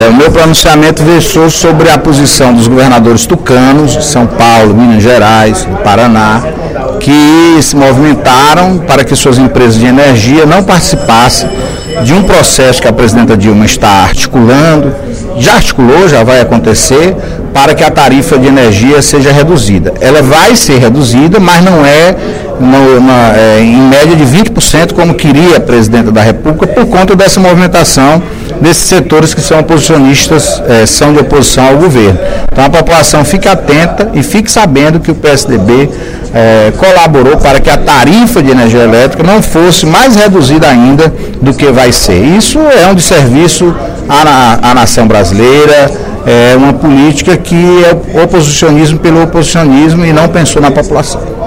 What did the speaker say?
O meu pronunciamento versou sobre a posição dos governadores tucanos de São Paulo, Minas Gerais, do Paraná, que se movimentaram para que suas empresas de energia não participassem de um processo que a presidenta Dilma está articulando, já articulou, já vai acontecer, para que a tarifa de energia seja reduzida. Ela vai ser reduzida, mas não é em média de 20%, como queria a presidenta da República, por conta dessa movimentação desses setores que são oposicionistas, são de oposição ao governo. Então a população fique atenta e fique sabendo que o PSDB colaborou para que a tarifa de energia elétrica não fosse mais reduzida ainda do que vai ser. Isso é um desserviço à nação brasileira, é uma política que é oposicionismo pelo oposicionismo e não pensou na população.